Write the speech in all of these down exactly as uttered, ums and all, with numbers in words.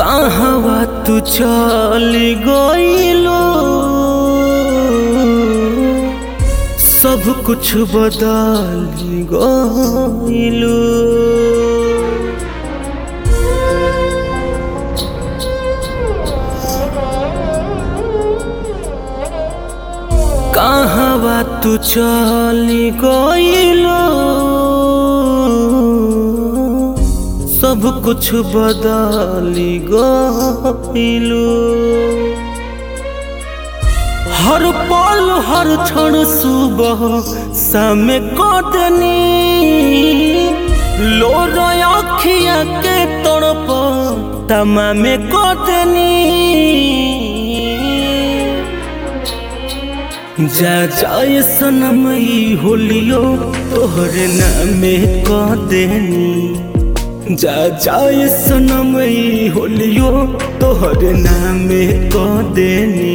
कहवा तू चली गइलो, सब कुछ बदल गइलो। कहवा तू चली गइलो, सब कुछ बदली गइलो। हर पल हर क्षण सुबह शाम कदनी, लोर अखिया के तड़प तमाम कदनी। जा जाए सनम होलियो तोहरे नामे कदनी, जा जाए सनम होलियो तोहरे नामे कदनी।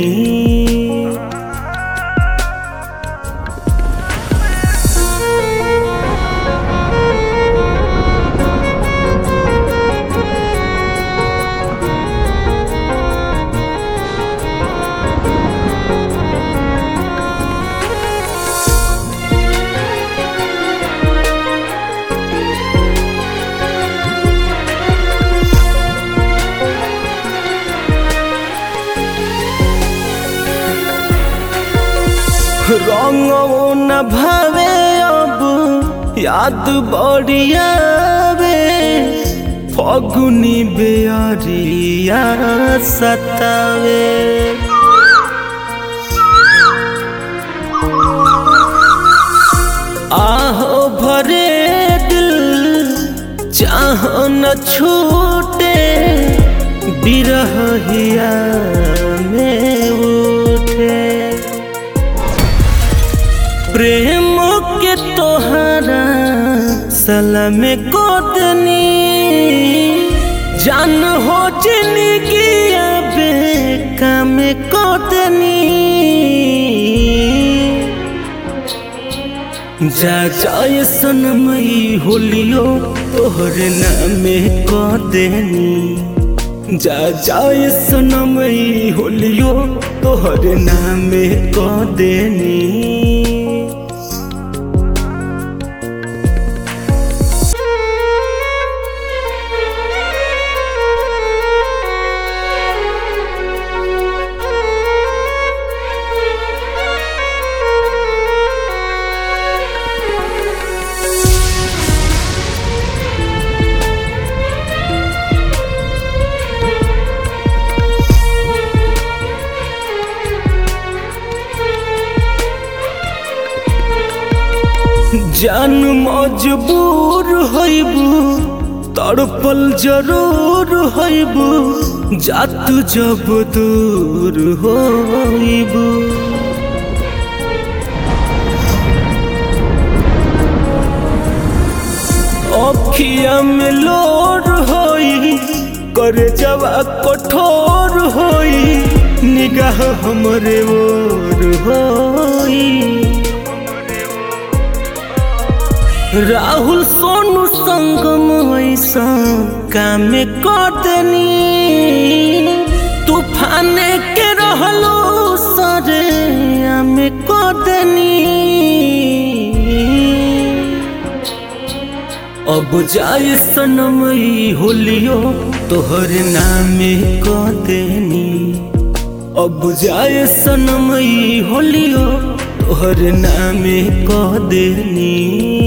रंगो न भावे अब याद बढ़ियावे, फगुनी बेअरिया सतावे। आहो भरे दिल चाह न छूटे, बिरह हिया में उठे। प्रेम के तोहरा सलाम कदनी, जान हो जिंदगी बेकाम कदनी। जा जाए सनम होलियो तोहरे नामे कदनी, जा जाए सनम होलियो तोहरे नामे कदनी। जान मजबूर होइबू, तड़पल जरूर होइबू, जात जब दूर होइबू। अखिया में लोर होई, करे जवा कठोर होई, निगाह हमरे ओर होई। राहुल सोनू संगम ऐसा काम कदनी, तूफान के रहलो सरे आम कदनी। अब जाए सनम होलियो तोहरे नामे कदनी, अब जाए सनम होलियो तोहरे नामे कदनी।